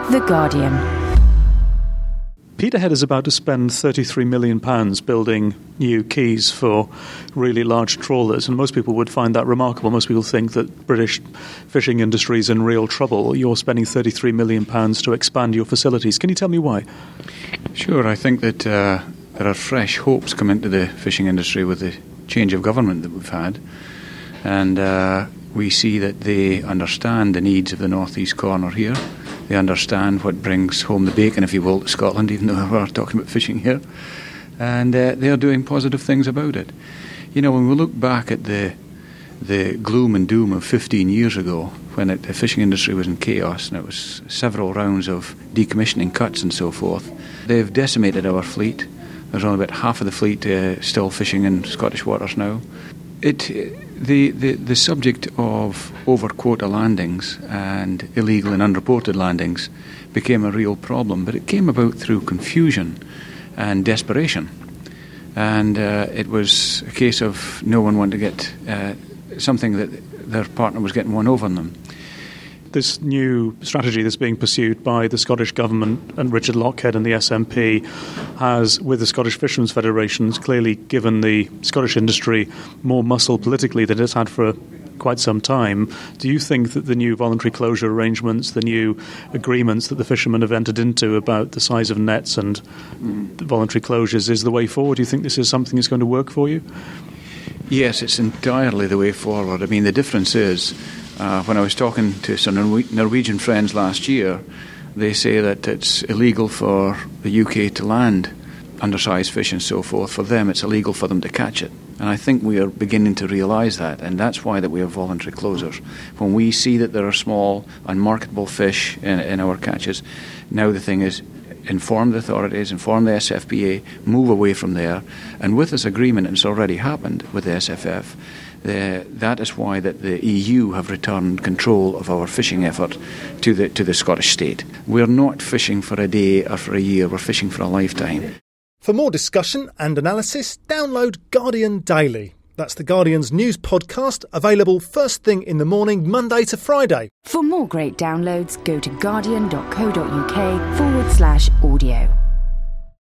The Guardian. Peterhead is about to spend £33 million building new quays for really large trawlers, and most people would find that remarkable. Most people think that British fishing industry is in real trouble. You're spending £33 million to expand your facilities. Can you tell me why? Sure, I think that there are fresh hopes come into the fishing industry with the change of government that we've had, and we see that they understand the needs of the northeast corner here. They understand what brings home the bacon, if you will, to Scotland, even though we're talking about fishing here. And they are doing positive things about it. You know, when we look back at the gloom and doom of 15 years ago, when the fishing industry was in chaos, and it was several rounds of decommissioning cuts and so forth, they've decimated our fleet. There's only about half of the fleet still fishing in Scottish waters now. The subject of over-quota landings and illegal and unreported landings became a real problem, but it came about through confusion and desperation. And it was a case of no one wanted to get something that their partner was getting one over on them. This new strategy that's being pursued by the Scottish Government and Richard Lochhead and the SNP has, with the Scottish Fishermen's Federation, clearly given the Scottish industry more muscle politically than it's had for quite some time. Do you think that the new voluntary closure arrangements, the new agreements that the fishermen have entered into about the size of nets and the voluntary closures is the way forward? Do you think this is something that's going to work for you? Yes, it's entirely the way forward. I mean, the difference is, when I was talking to some Norwegian friends last year, they say that it's illegal for the UK to land undersized fish and so forth. For them, it's illegal for them to catch it. And I think we are beginning to realise that, and that's why that we have voluntary closures. When we see that there are small, unmarketable fish in our catches, now the thing is, inform the authorities, inform the SFPA, move away from there. And with this agreement, and it's already happened with the SFF, that is why that the EU have returned control of our fishing effort to the Scottish state. We're not fishing for a day or for a year, we're fishing for a lifetime. For more discussion and analysis, download Guardian Daily. That's the Guardian's news podcast, available first thing in the morning, Monday to Friday. For more great downloads, go to guardian.co.uk/audio.